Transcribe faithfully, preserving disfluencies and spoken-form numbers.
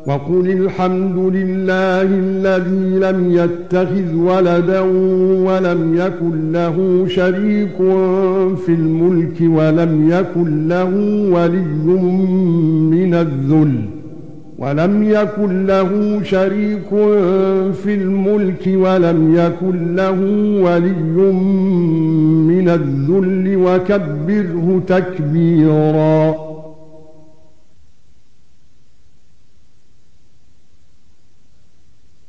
وقل الحمد لله الذي لم يتخذ ولدا ولم يكن له شريك في الملك ولم يكن له ولي من الذل ولم يكن له شريك في الملك ولم يكن له ولي من الذل وكبره تكبيرا.